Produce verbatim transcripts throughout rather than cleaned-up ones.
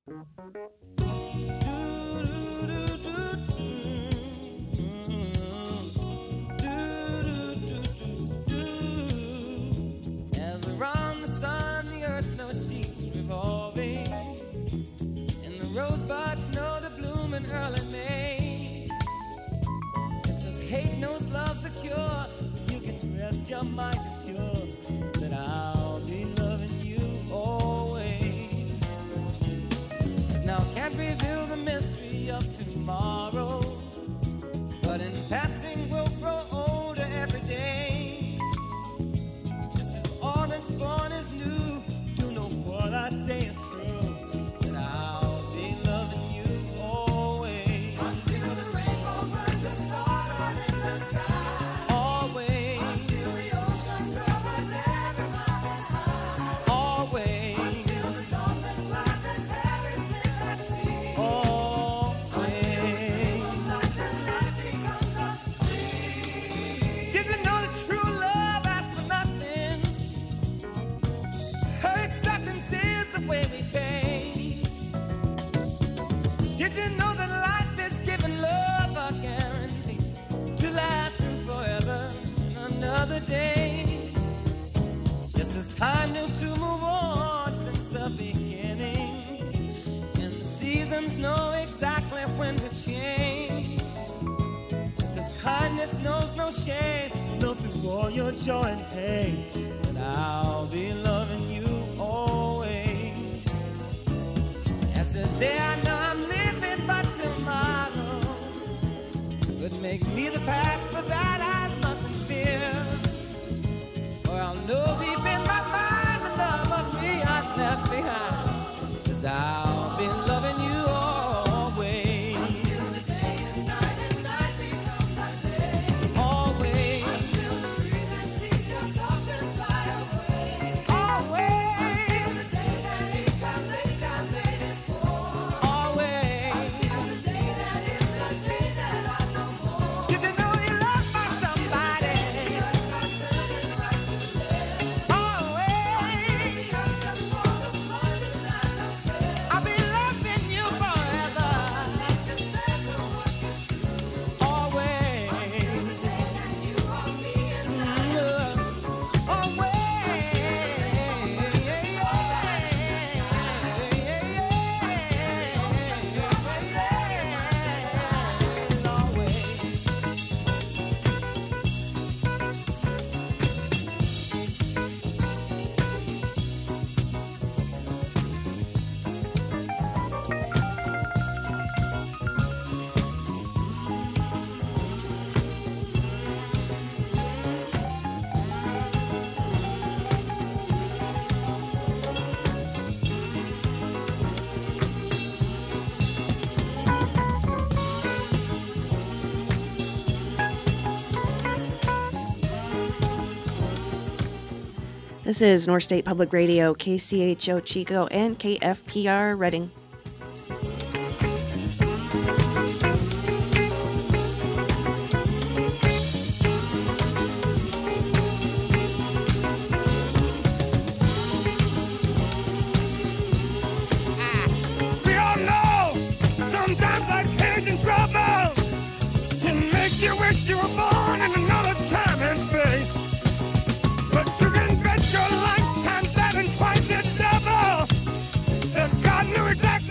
Early May, just as hate knows love's the cure, you can rest your mind assured that I'll be loving you always. As now can't reveal the mystery of tomorrow, but in passing we'll grow older every day. Just as all that's born is new, do know what I say is true, that I'll be loving you. Did you know that life is giving love a guarantee to last through forever and another day? Just as time knew to move on since the beginning, and the seasons know exactly when to change. Just as kindness knows no shame, know through all your joy and pain, that I'll be loving you always. As the day I know I'm living, but tomorrow could make me the past, but that I mustn't fear. For I'll know deep in my mind the love of me I've left behind, 'cause I'll be loving you always. Until the day is night and night becomes a day. Always. Until the trees and seas just up and fly away. Always. Until the day that he comes, they come, they is for. Always. Until the day that is the day that I know more. Did you know you love by somebody? Just like turning right to left. Always. Just as for the sun and not the set. I'll be loving you forever. That just says the work is through. Always. Until the day that you are me and I. This is North State Public Radio, K C H O Chico, and K F P R Reading. We all know sometimes life's hands in trouble can make you wish you were born in another time and space. But you can bet your lifetime's having twice its double. If God knew exactly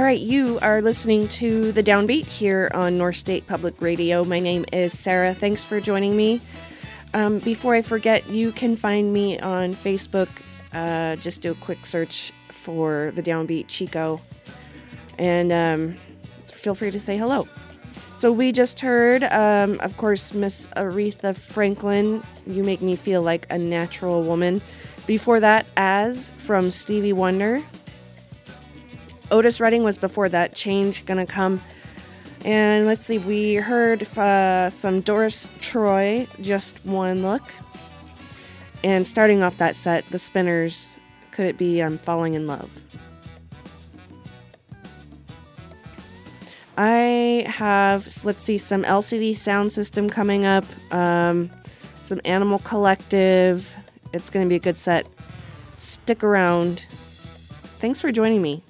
right, you are listening to The Downbeat here on North State Public Radio. My name is Sarah. Thanks for joining me. Um, before I forget, you can find me on Facebook. Uh, just do a quick search for The Downbeat Chico. And um, feel free to say hello. So we just heard, um, of course, Miss Aretha Franklin, You Make Me Feel Like a Natural Woman. Before that, As from Stevie Wonder. Otis Redding was before that, Change Gonna Come. And let's see, we heard uh, some Doris Troy, Just One Look. And starting off that set, The Spinners, Could It Be I'm Falling in Love. I have, let's see, some L C D Sound System coming up, um, some Animal Collective. It's going to be a good set. Stick around. Thanks for joining me.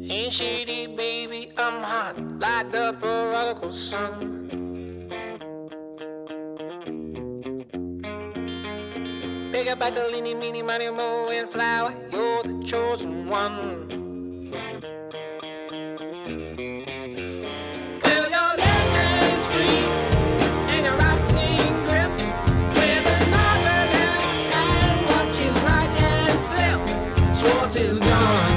Ain't shady, baby, I'm hot, like the prodigal son. Big up Bartolini, meeny, miny, mo, and flower, you're the chosen one. Well, your left hand's free, and your right hand grip, with another left hand watches right and slip. Schwartz is gone.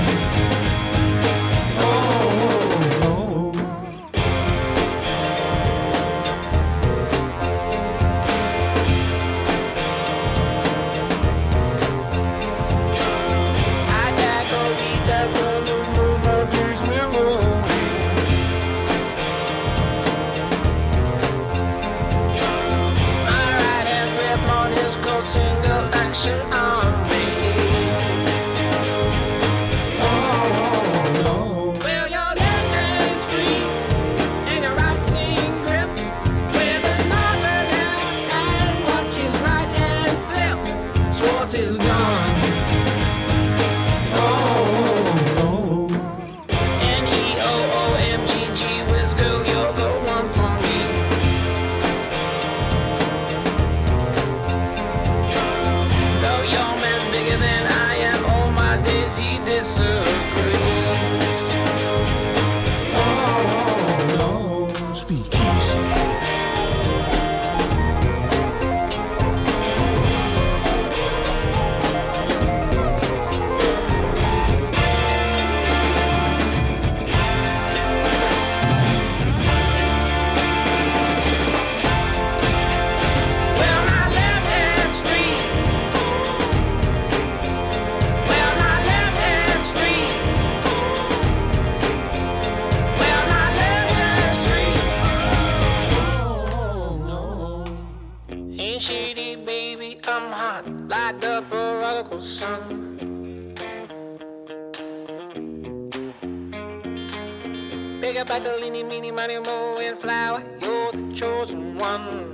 Bartolini, meeny, miny, mo, and flower, you're the chosen one.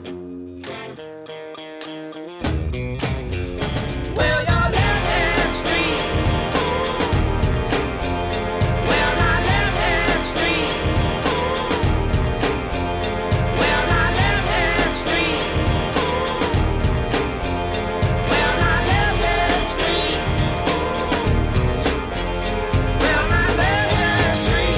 Well, your left hand's free. Well, my left hand's free. Well, my left hand's free. Well, my left hand's free. Well, my left hand's free.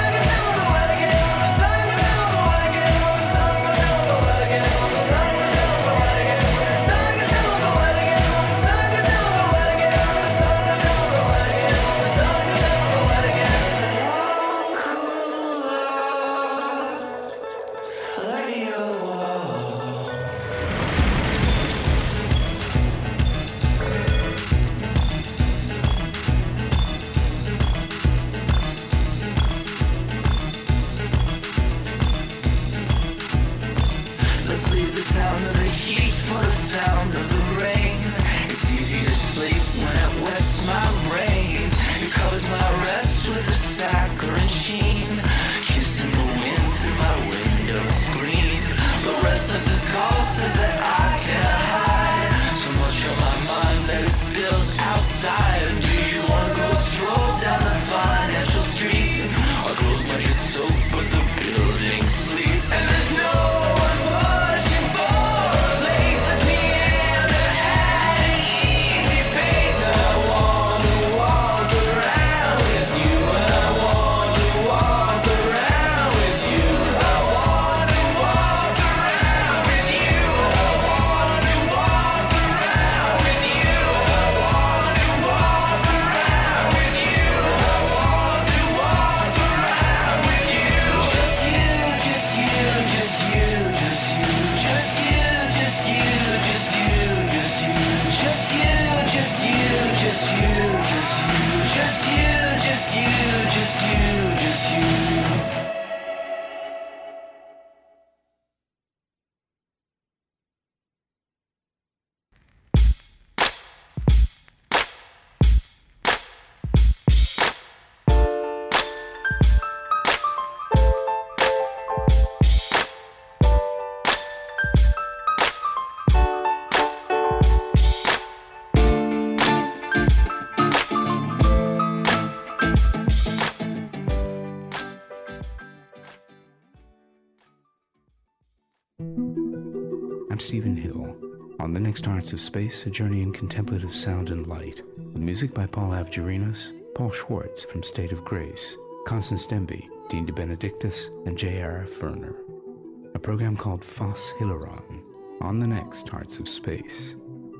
I'm Stephen Hill. On the next Hearts of Space, a journey in contemplative sound and light, with music by Paul Avgerinos, Paul Schwartz from State of Grace, Constance Demby, Dean DeBenedictis, and J R F Ferner. A program called Phos Hilaron, on the next Hearts of Space.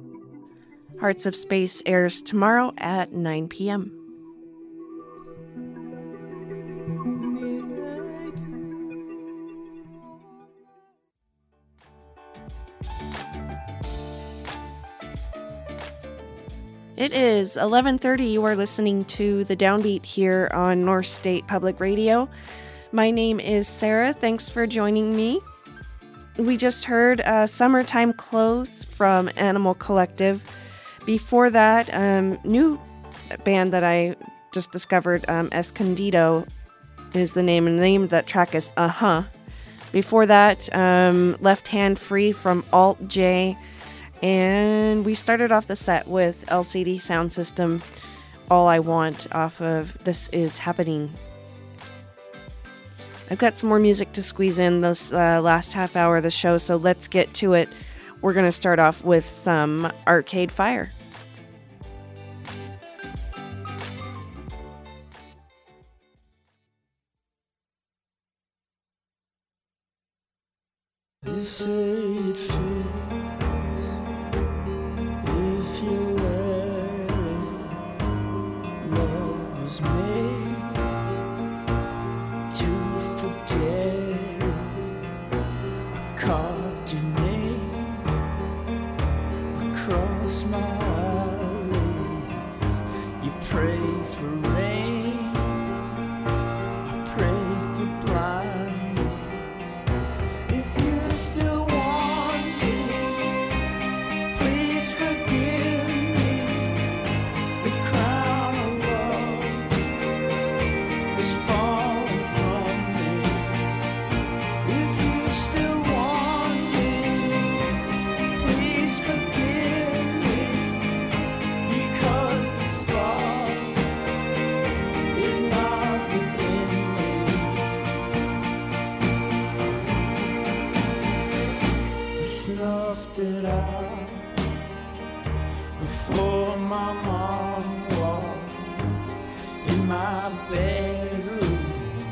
Hearts of Space airs tomorrow at nine p.m. It is eleven thirty. You are listening to The Downbeat here on North State Public Radio. My name is Sarah. Thanks for joining me. We just heard uh, Summertime Clothes from Animal Collective. Before that, um, new band that I just discovered um, Escondido is the name, and the name of that track is Uh-Huh. Before that, um, Left Hand Free from Alt J, and we started off the set with L C D Sound System, All I Want, off of This Is Happening. I've got some more music to squeeze in this uh, last half hour of the show, so let's get to it. We're going to start off with some Arcade Fire. They say it fits if you let it. Love was made to forget it. I carved your name across my eyelids. You pray for rain, I pray for blindness. If you still want me, please forgive me. The crown of love is falling from me. If you still want me, please forgive me, because the spark is not within me. I snuffed it out before my mom walked in my bedroom.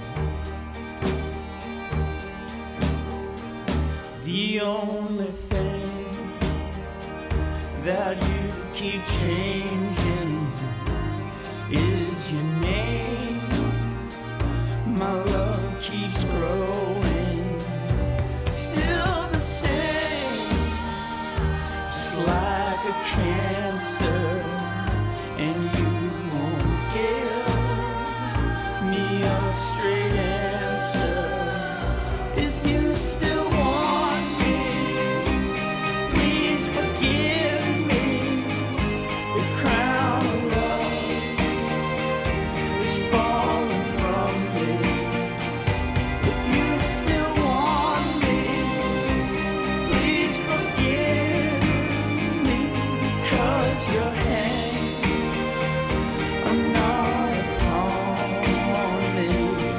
The only thing that you keep changing is your name. My love keeps growing, still the same, just like a cancer, and you won't give me a straight answer. If you still want me, please forgive me. The crown of love is falling from me. If you still want me, please forgive me, 'cause your hands are not upon me.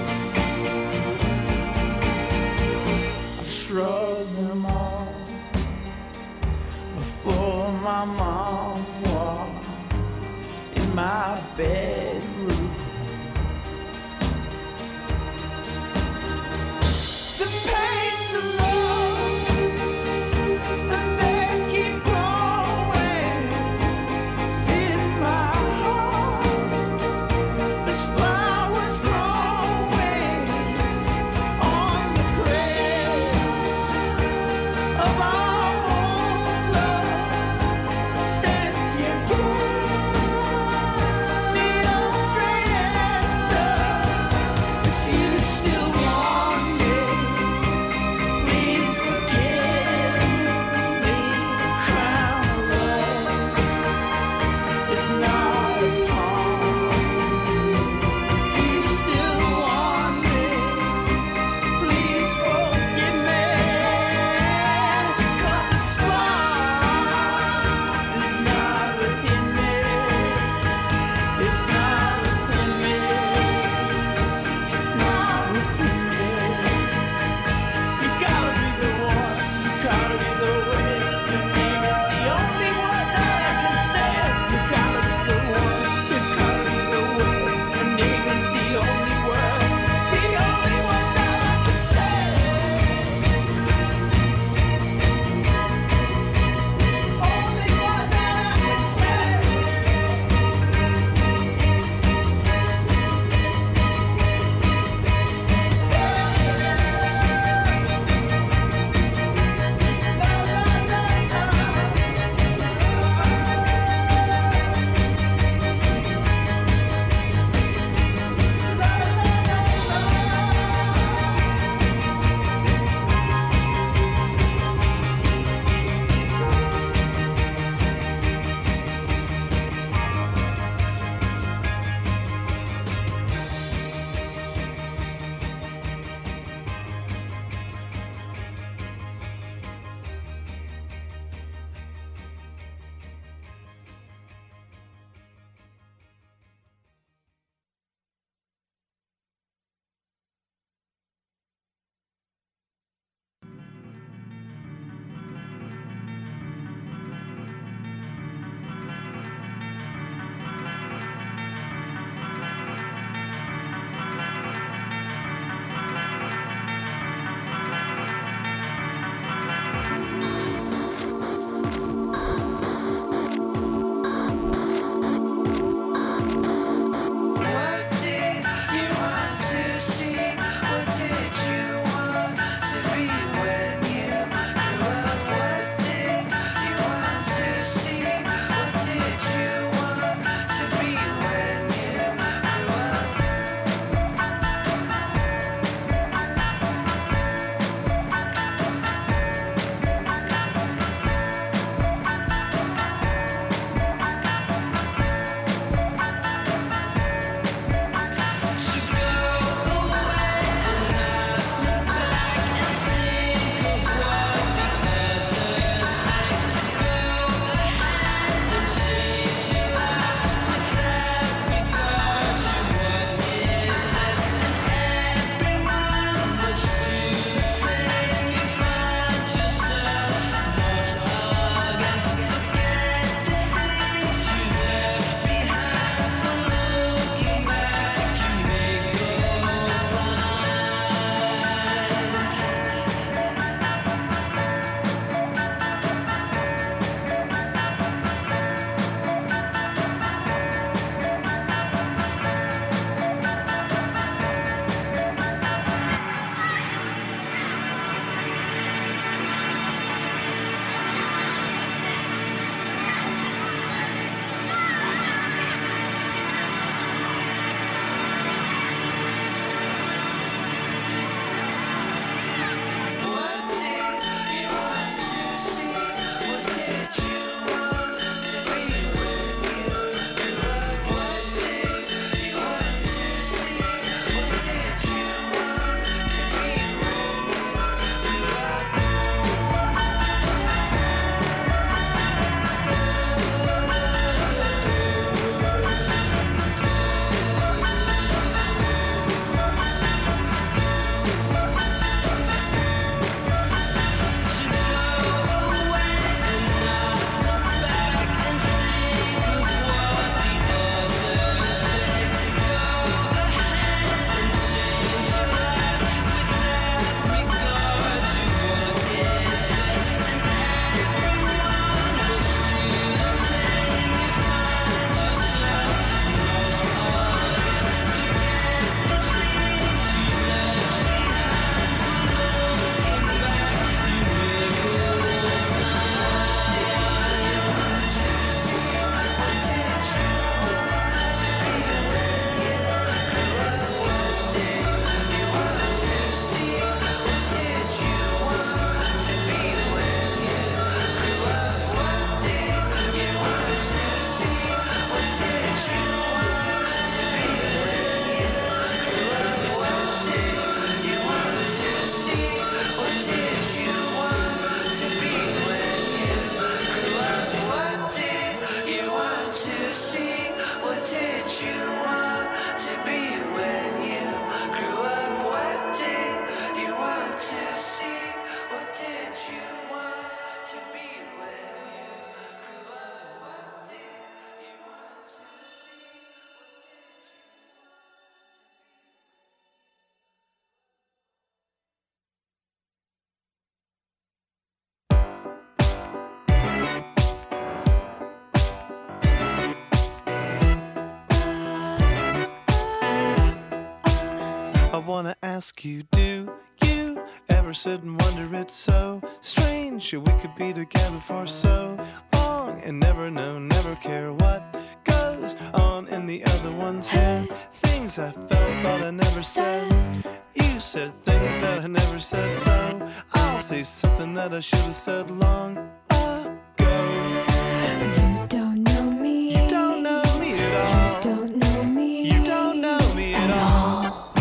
I wanna ask you, do you ever sit and wonder it's so strange we could be together for so long and never know, never care what goes on in the other one's head? Things I felt but I never said. You said things that I never said, so I'll say something that I should have said long ago. You don't know me. You don't know me at all. You don't know me. You don't know me at all.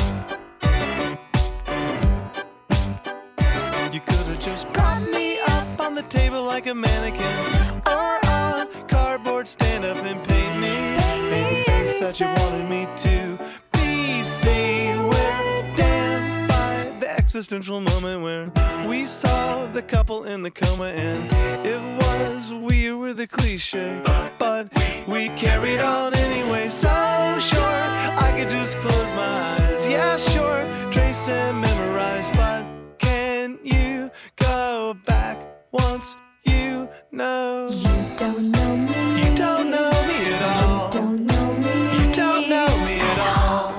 You could have just propped me up on the table like a mannequin, or on cardboard stand up and paint me in the face that you wanted me to be. See, we're damned by the existential moment where we saw the couple in the coma, and it was we were the cliche, but we carried on anyway. So sure, I could just close my eyes. Yeah, sure, trace and memorize, but can you go back once you know? You don't know me. You don't know me at all. You don't know me. You don't know me at all.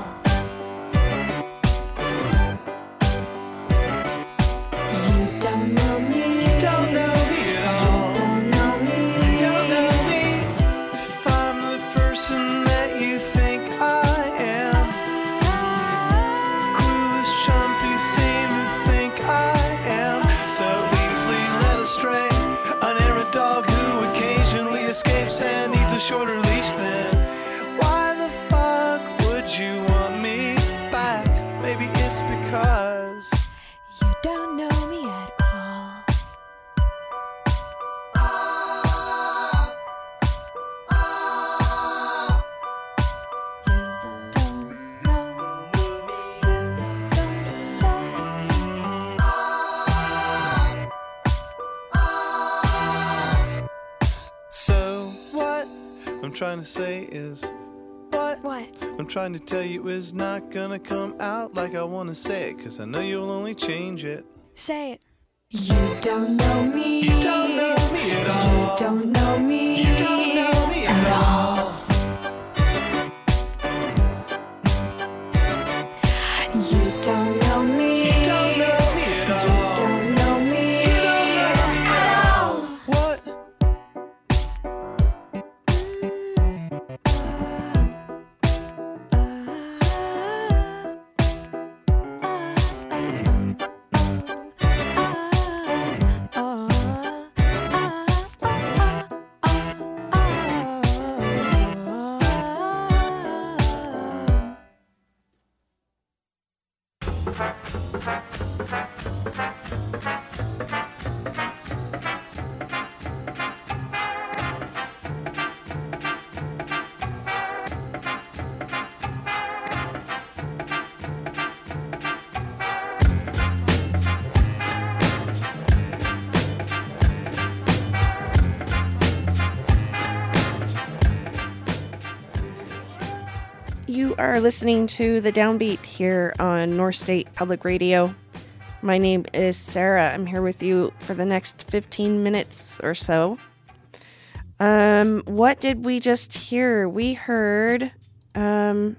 You don't know me. You don't know me at all. You don't know me. You don't know me. If I'm the person that you think I am, clueless, chumpy, seem to think I am, so easily led astray, an errant dog who occasionally escapes and needs a shorter leash, then why the fuck would you want me back? Maybe it's because You don't know me at all. You don't know me. You don't know me. so what I'm trying to say is what What? I'm trying to tell you is not gonna come out like I wanna say it, cause I know you'll only change it. Say it. You don't know me. You don't know me at all. You don't know me. You don't know me at all. You don't know me. You don't know me at all. You don't know me. You don't know me at all. What? You are listening to The Downbeat here on North State Public Radio. My name is Sarah. I'm here with you for the next fifteen minutes or so. Um, what did we just hear? We heard, um,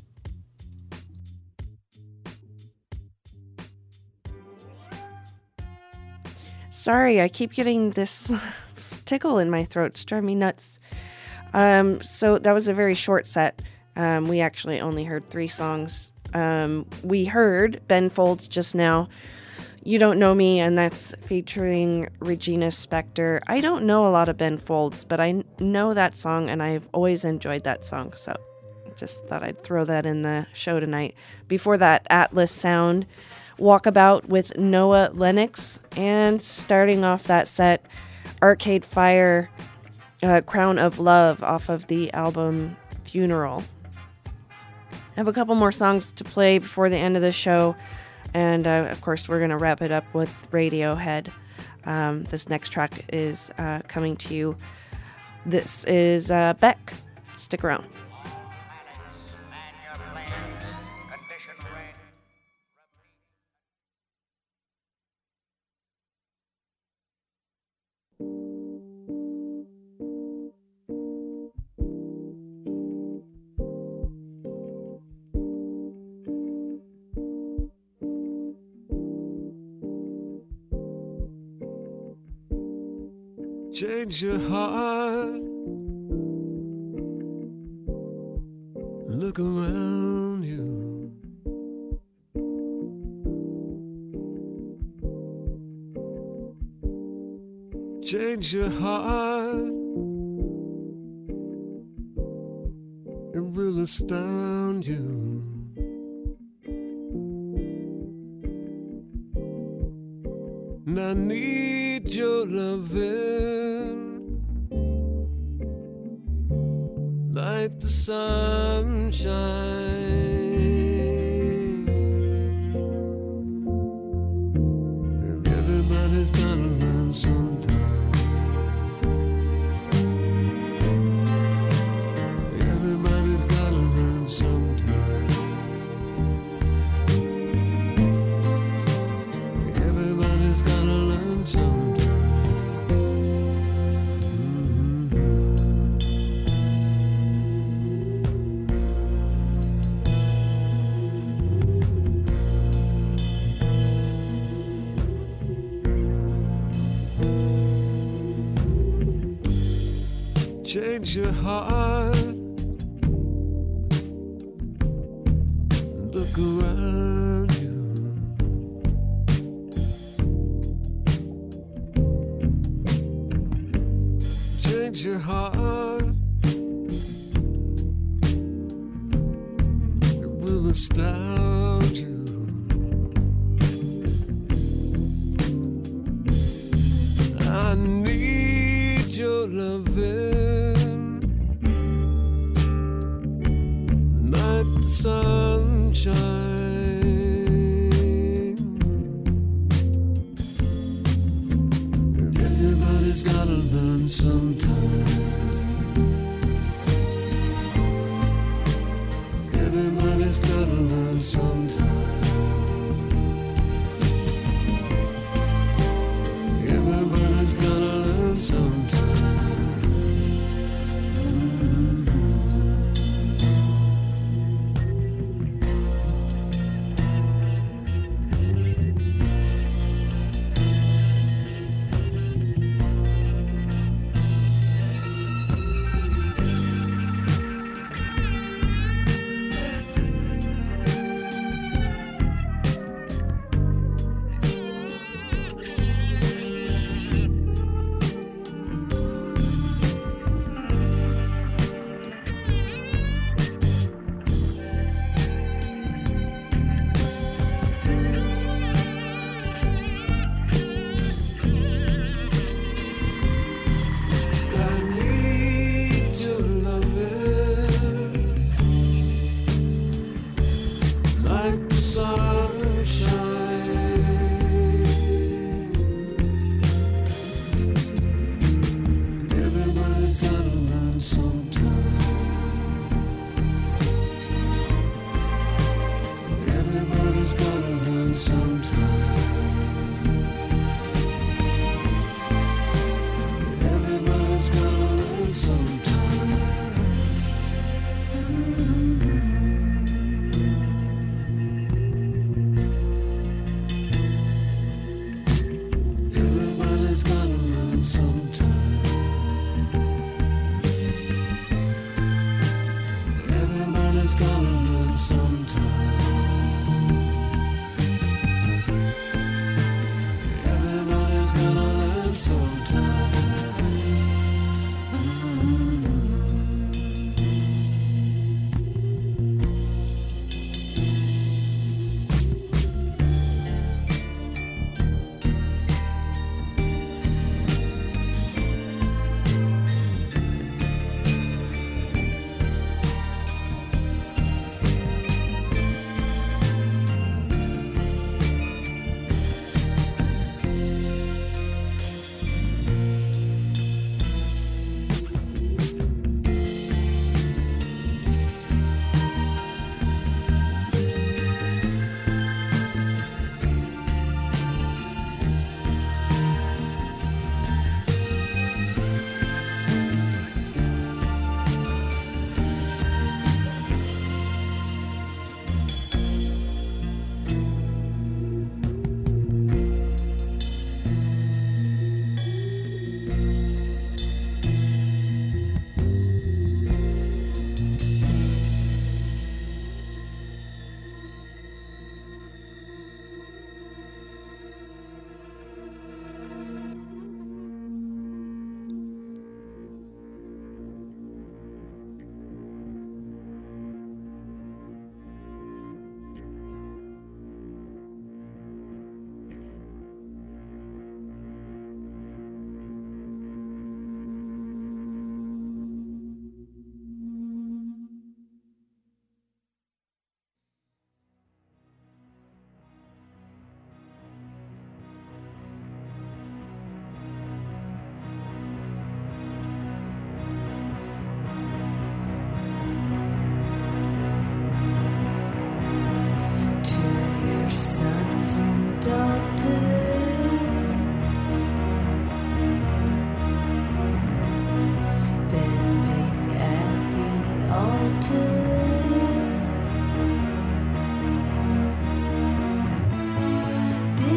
sorry, I keep getting this tickle in my throat. It's driving me nuts. Um, so that was a very short set. Um, we actually only heard three songs. Um, we heard Ben Folds just now, You Don't Know Me, and that's featuring Regina Spektor. I don't know a lot of Ben Folds, but I know that song, and I've always enjoyed that song, so just thought I'd throw that in the show tonight. Before that, Atlas Sound, Walkabout with Noah Lennox, and starting off that set, Arcade Fire, uh, Crown of Love off of the album Funeral. I have a couple more songs to play before the end of the show, and uh, of course we're going to wrap it up with Radiohead. Um, this next track is uh, coming to you. This is uh, Beck. Stick around. Change your heart. Look around you. Change your heart. It will astound you. And I need your loving like the sunshine. And everybody's gotta learn sometime. Everybody's gotta learn sometime. Everybody's gotta learn sometime. Change your heart. Look around you. Change your heart. It will astound you. I need your loving. Sunshine. Everybody's gotta learn sometime. Everybody's gotta learn sometime. Everybody's gotta learn sometime. Everybody's gonna learn sometime.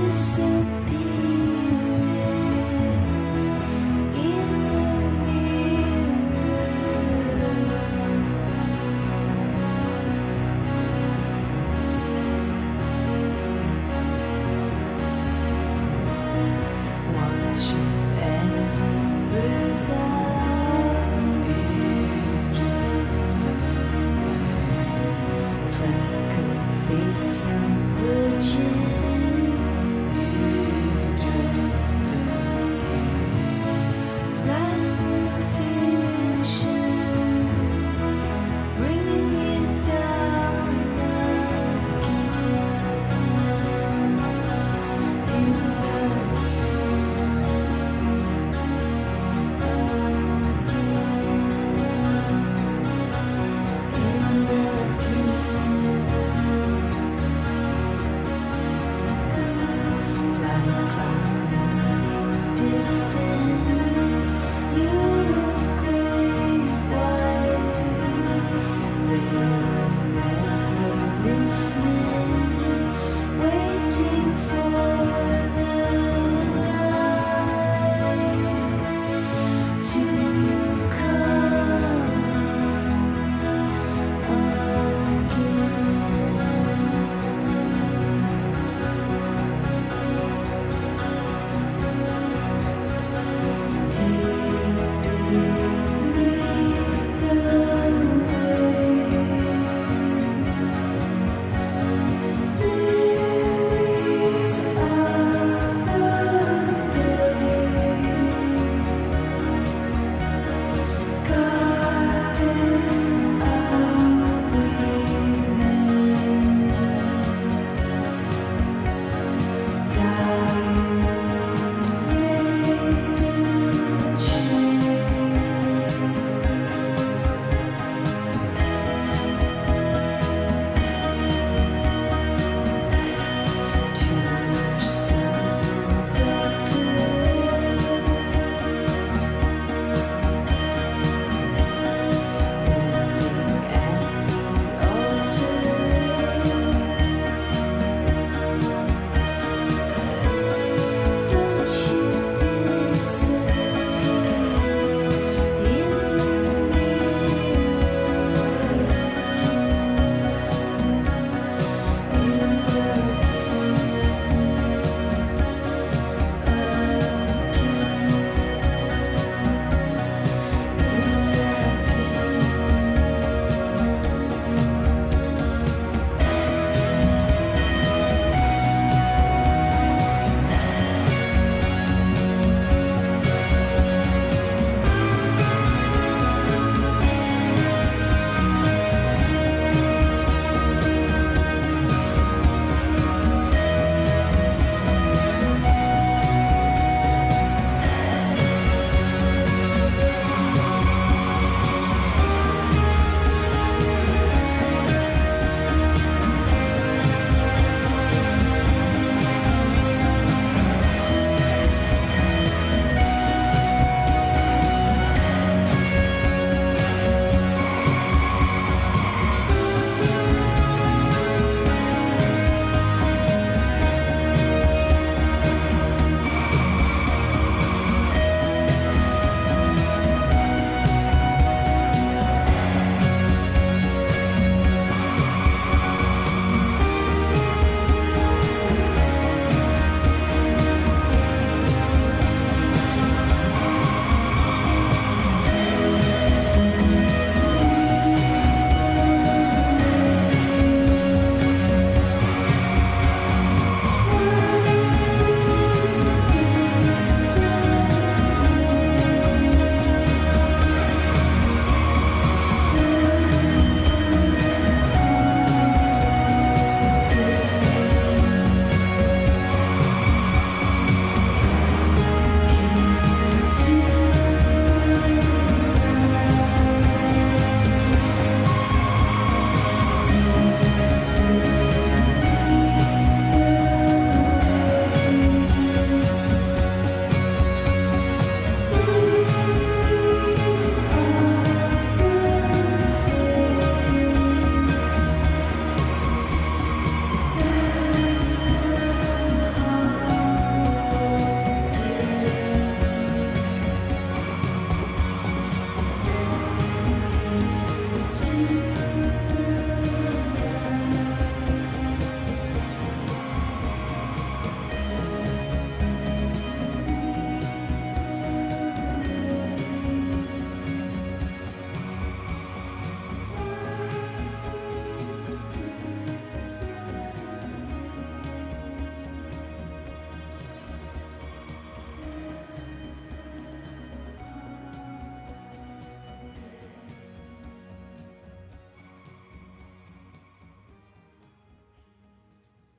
Freckle face, young virgin.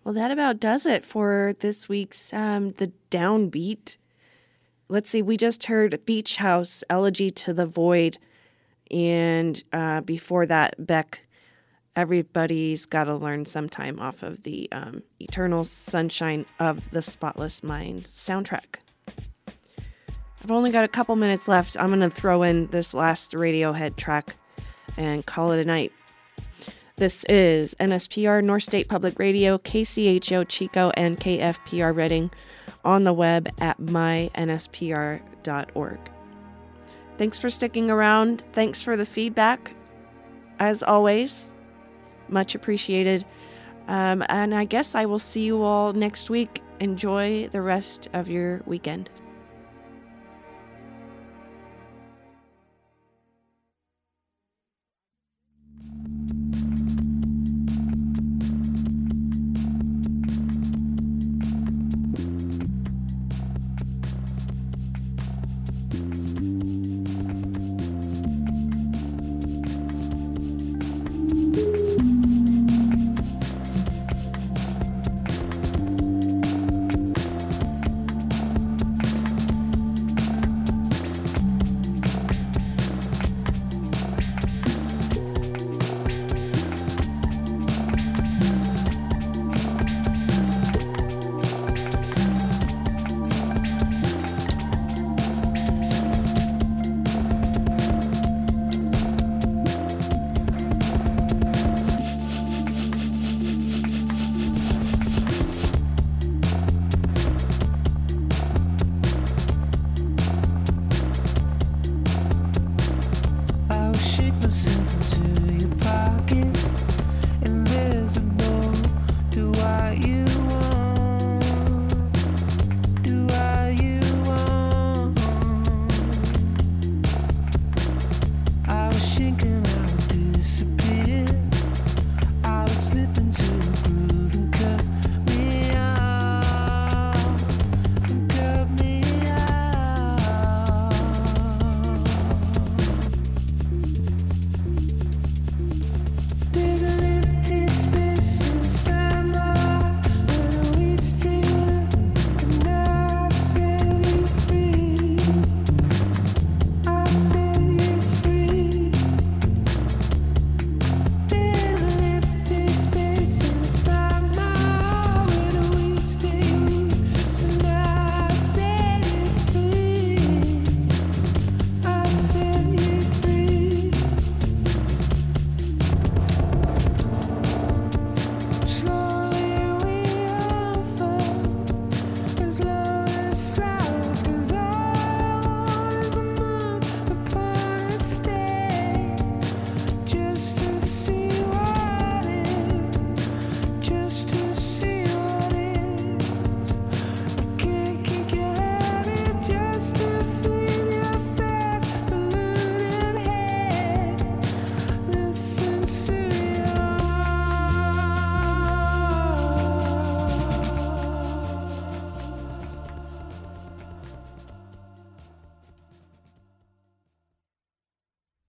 Well, that about does it for this week's um, The Downbeat. Let's see, we just heard Beach House, Elegy to the Void, and uh, before that, Beck, Everybody's Gotta Learn Sometime, off of the um, Eternal Sunshine of the Spotless Mind soundtrack. I've only got a couple minutes left. I'm going to throw in this last Radiohead track and call it a night. This is N S P R, North State Public Radio, K C H O Chico, and K F P R Reading, on the web at my N S P R dot org. Thanks for sticking around. Thanks for the feedback. As always, much appreciated. Um, and I guess I will see you all next week. Enjoy the rest of your weekend. Invisible to what you